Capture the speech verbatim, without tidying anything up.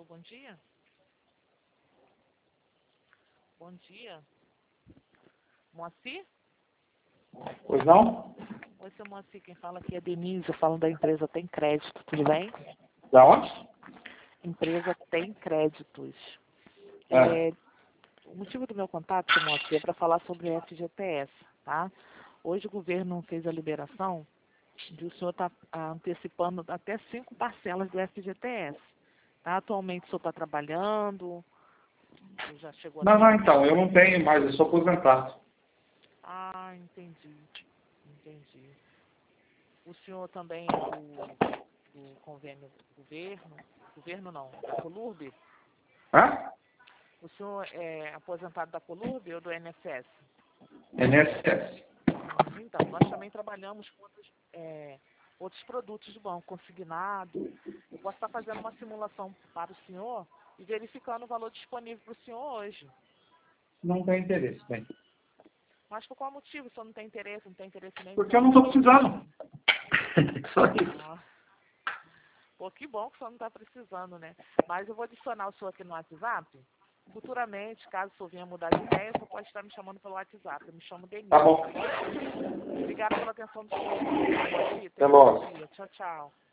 Alô, bom dia. Bom dia. Moacir? Pois não? Oi, seu Moacir, quem fala aqui é Denise, eu falo da empresa Tem Crédito, tudo bem? Da onde? Empresa Tem Créditos. É. É, o motivo do meu contato, seu Moacir, é para falar sobre o F G T S, tá? Hoje o governo fez a liberação de o senhor estar antecipando até cinco parcelas do F G T S. Tá? Atualmente o senhor está trabalhando, ou já chegou a Não, não, ter... então, eu não tenho mais, eu sou aposentado. Ah, entendi, entendi. O senhor também é do, do convênio do governo, governo não, da Colurb? Hã? O senhor é aposentado da Colurb ou do I N S S? I N S S. Então, nós também trabalhamos com outros, é, outros produtos do banco, consignado. Eu posso estar fazendo uma simulação para o senhor e verificando o valor disponível para o senhor hoje. Não tem interesse, bem. Mas por qual motivo o senhor não tem interesse? Não tem interesse nenhum? Porque eu não estou precisando. Só isso. Ah, pô, que bom que o senhor não está precisando, né? Mas eu vou adicionar o senhor aqui no WhatsApp. Futuramente, caso o senhor venha mudar de ideia, o senhor pode estar me chamando pelo WhatsApp. Eu me chamo Denise, Tá bom. tá bom? Obrigada pela atenção do senhor. Bom dia, Até tenha um bom logo. dia. Tchau, tchau.